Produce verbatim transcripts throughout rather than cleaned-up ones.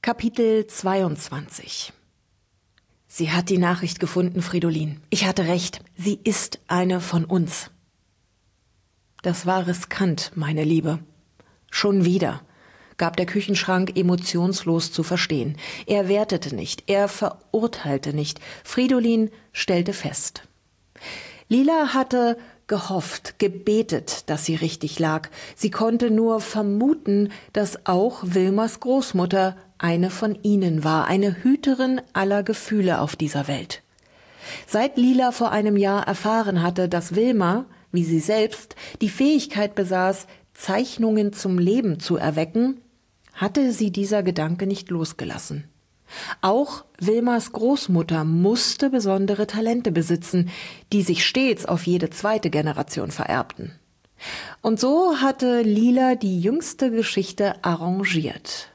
Kapitel zweiundzwanzig. Sie hat die Nachricht gefunden, Fridolin. Ich hatte recht, sie ist eine von uns. Das war riskant, meine Liebe. Schon wieder, gab der Küchenschrank emotionslos zu verstehen. Er wertete nicht, er verurteilte nicht. Fridolin stellte fest. Lila hatte gehofft, gebetet, dass sie richtig lag. Sie konnte nur vermuten, dass auch Wilmers Großmutter eine von ihnen war, eine Hüterin aller Gefühle auf dieser Welt. Seit Lila vor einem Jahr erfahren hatte, dass Wilma, wie sie selbst, die Fähigkeit besaß, Zeichnungen zum Leben zu erwecken, hatte sie dieser Gedanke nicht losgelassen. Auch Wilmers Großmutter musste besondere Talente besitzen, die sich stets auf jede zweite Generation vererbten. Und so hatte Lila die jüngste Geschichte arrangiert.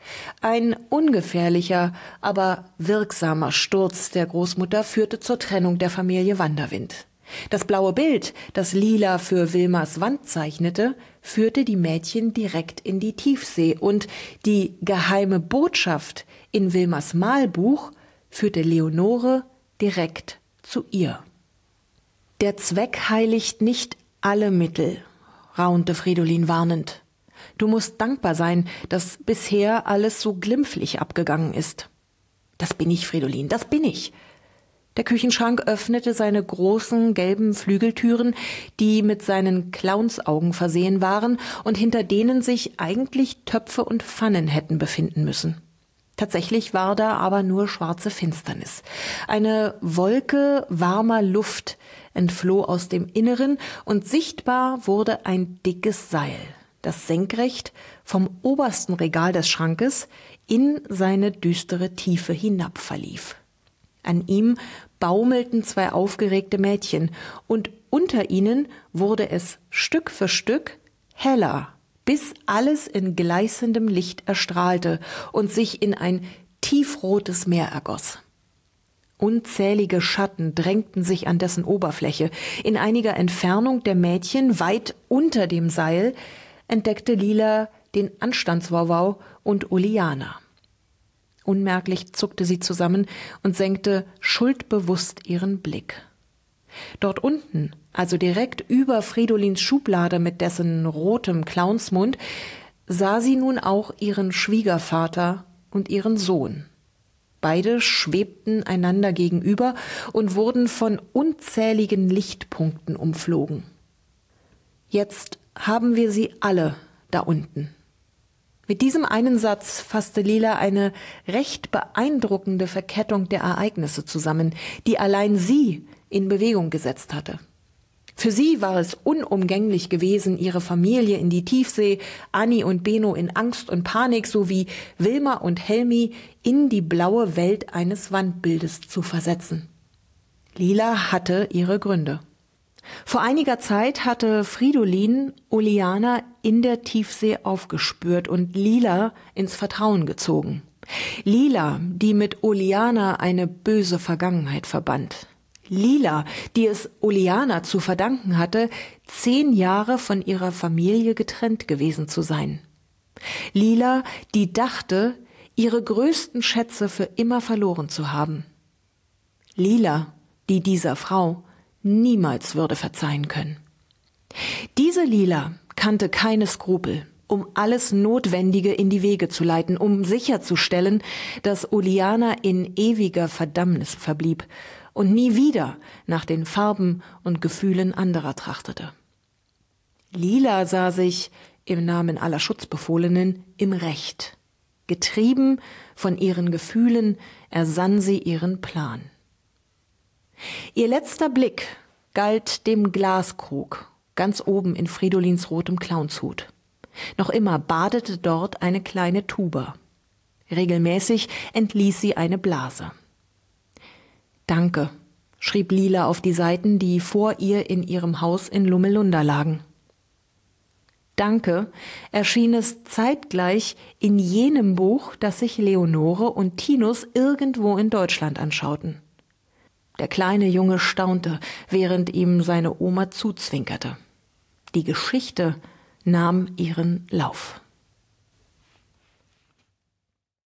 Ein ungefährlicher, aber wirksamer Sturz der Großmutter führte zur Trennung der Familie Wanderwind. Das blaue Bild, das Lila für Wilmers Wand zeichnete, führte die Mädchen direkt in die Tiefsee und die geheime Botschaft in Wilmers Malbuch führte Leonore direkt zu ihr. Der Zweck heiligt nicht alle Mittel, raunte Fridolin warnend. Du musst dankbar sein, dass bisher alles so glimpflich abgegangen ist. Das bin ich, Fridolin, das bin ich. Der Küchenschrank öffnete seine großen gelben Flügeltüren, die mit seinen Clownsaugen versehen waren und hinter denen sich eigentlich Töpfe und Pfannen hätten befinden müssen. Tatsächlich war da aber nur schwarze Finsternis. Eine Wolke warmer Luft entfloh aus dem Inneren und sichtbar wurde ein dickes Seil, das senkrecht vom obersten Regal des Schrankes in seine düstere Tiefe hinab verlief. An ihm baumelten zwei aufgeregte Mädchen, und unter ihnen wurde es Stück für Stück heller, bis alles in gleißendem Licht erstrahlte und sich in ein tiefrotes Meer ergoss. Unzählige Schatten drängten sich an dessen Oberfläche. In einiger Entfernung der Mädchen, weit unter dem Seil, entdeckte Lila den Anstandswauwau und Uliana. Unmerklich zuckte sie zusammen und senkte schuldbewusst ihren Blick. Dort unten, also direkt über Fridolins Schublade mit dessen rotem Clownsmund, sah sie nun auch ihren Schwiegervater und ihren Sohn. Beide schwebten einander gegenüber und wurden von unzähligen Lichtpunkten umflogen. Jetzt haben wir sie alle da unten. Mit diesem einen Satz fasste Lila eine recht beeindruckende Verkettung der Ereignisse zusammen, die allein sie in Bewegung gesetzt hatte. Für sie war es unumgänglich gewesen, ihre Familie in die Tiefsee, Anni und Benno in Angst und Panik sowie Wilma und Helmi in die blaue Welt eines Wandbildes zu versetzen. Lila hatte ihre Gründe. Vor einiger Zeit hatte Fridolin Uliana in der Tiefsee aufgespürt und Lila ins Vertrauen gezogen. Lila, die mit Uliana eine böse Vergangenheit verband. Lila, die es Uliana zu verdanken hatte, zehn Jahre von ihrer Familie getrennt gewesen zu sein. Lila, die dachte, ihre größten Schätze für immer verloren zu haben. Lila, die dieser Frau niemals würde verzeihen können. Diese Lila kannte keine Skrupel, um alles Notwendige in die Wege zu leiten, um sicherzustellen, dass Uliana in ewiger Verdammnis verblieb und nie wieder nach den Farben und Gefühlen anderer trachtete. Lila sah sich im Namen aller Schutzbefohlenen im Recht. Getrieben von ihren Gefühlen ersann sie ihren Plan. Ihr letzter Blick galt dem Glaskrug, ganz oben in Fridolins rotem Clownshut. Noch immer badete dort eine kleine Tuba. Regelmäßig entließ sie eine Blase. »Danke«, schrieb Lila auf die Seiten, die vor ihr in ihrem Haus in Lummelunda lagen. »Danke« erschien es zeitgleich in jenem Buch, das sich Leonore und Tinus irgendwo in Deutschland anschauten. Der kleine Junge staunte, während ihm seine Oma zuzwinkerte. Die Geschichte nahm ihren Lauf.